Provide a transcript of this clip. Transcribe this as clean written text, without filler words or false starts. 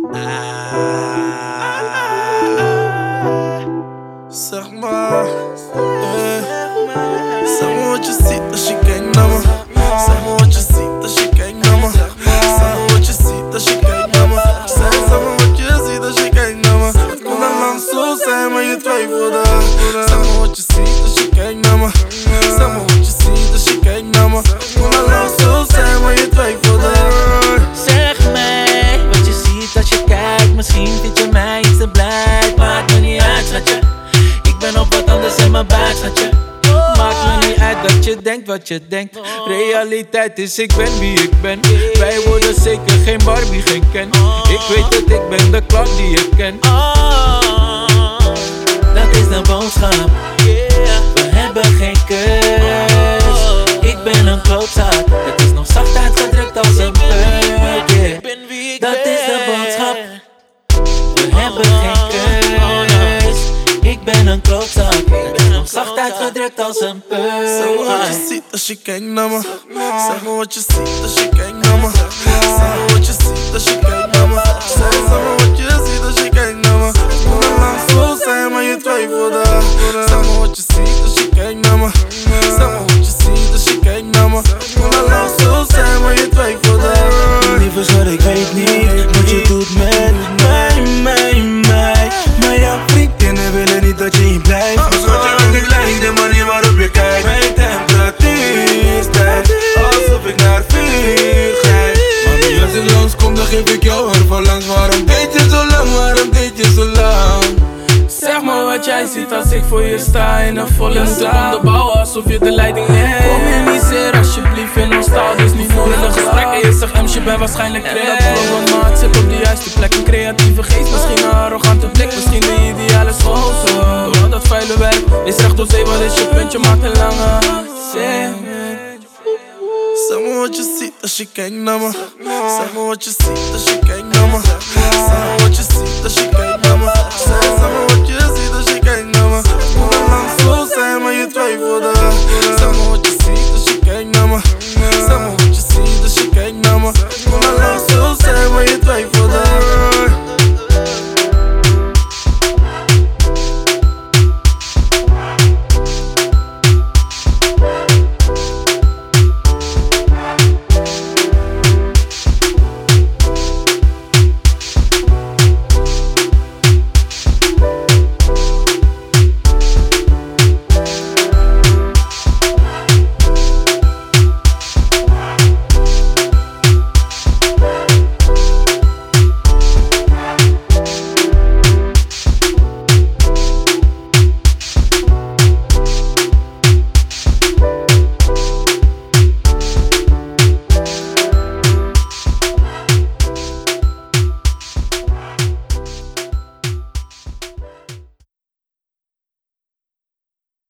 Zeg maar, zeg maar wat je ziet als je kijkt naar me. Zeg maar wat je ziet als je kijkt naar me. Zeg maar wat je ziet als je kijkt naar me. Zeg maar wat je ziet als je kijkt naar me. Het kon al lang zo zijn, maar je twijfelde. Zeg maar wat je ziet als je kijkt naar me. Zeg maar wat je ziet als je kijkt naar me. Het kon al lang zo zijn, maar je twijfelde. Zeg mij wat je ziet als je kijkt. Misschien vind je mij iets te blij. Maakt me niet uit, schatje. Ik ben op wat anders in mijn buik, schatje. Maakt me niet uit dat je denkt wat je denkt. Realiteit is ik ben wie ik ben. Wij worden zeker geen Barbie, geen Ken. Ik weet dat ik ben de Clark die je kent. Dat is de boodschap. We hebben geen keus. Ik ben een klootzak. Het is nog zacht uitgedrukt als een peuk. Dat is de boodschap. We hebben geen keus. Ik ben een klootzak. Het is nog zacht uitgedrukt als een peuk. Zeg maar wat je ziet als je kijkt naar me. Zeg maar wat je ziet als je kijkt naar me. Zeg maar wat je ziet als je kijkt naar me. Zeg maar wat je ziet als je kijkt naar me. Het kon al lang zo zijn, maar je twijfelde. Zeg maar wat je ziet als je kijkt naar me. Zeg maar wat je ziet als je kijkt naar me. Het kon al lang zo zijn, maar je twijfelde. Lieve schat, ik weet niet wat je doet met mij. Maar jouw vriendinnen willen niet dat je hier blijft. Schatje, want ik lijk de manier waarop je kijkt. Mijn temperatuur stijgt, alsof ik naar vuur grijp. Mami, als ik langskom, dan geef ik jou een verlangs. Waarom deed je zo lang, waarom deed je zo lang? Zeg maar wat jij ziet als ik voor je sta in een volle zaal. Onderbouwen alsof je de leiding neemt. Kom je niet zeer alsjeblieft in ons taal. Dus niet voor in een gesprek en je zegt je bent waarschijnlijk kreeg. Dat klopt, maat zit op de juiste plek. Een creatieve geest, misschien een arrogante blik. Misschien de ideale schoolzoon. Door al dat vuile werk is recht door zee. Wat is je puntje, maakt een lange zin. Zeg maar wat je ziet als je kijkt naar me. Zeg maar wat je ziet als je kijkt naar me. Zeg maar wat je ziet als je kijkt naar me.